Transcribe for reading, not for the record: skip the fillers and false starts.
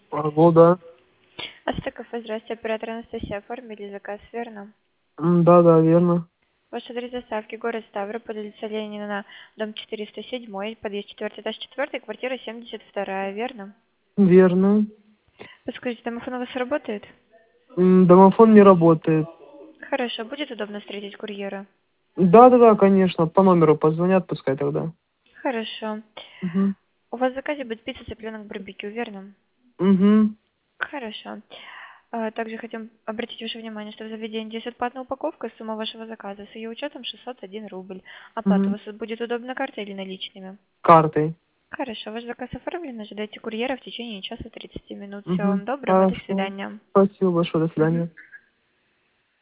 Алло, да. Астаков, здравствуйте, оператор Анастасия, оформили заказ, верно? Да, да, верно. Ваш адрес доставки, город Ставрополь, улица Ленина, дом 407, подъезд 4, этаж 4, квартира 72, верно? Верно. Подскажите, домофон у вас работает? Домофон не работает. Хорошо, будет удобно встретить курьера? Да, да, да, конечно. По номеру позвонят, пускай тогда. Хорошо. Угу. У вас в заказе будет пицца цыпленок барбекю, верно? Угу. Хорошо. Также хотим обратить ваше внимание, что в заведении действует платная упаковка, сумма вашего заказа с ее учетом 601 рубль. Оплата у Угу. вас будет удобна картой или наличными? Картой. Хорошо, ваш заказ оформлен. Ожидайте курьера в течение часа 30 минут. Всего Угу. вам доброго. До Хорошо. свидания. Спасибо большое. До Мгм. свидания.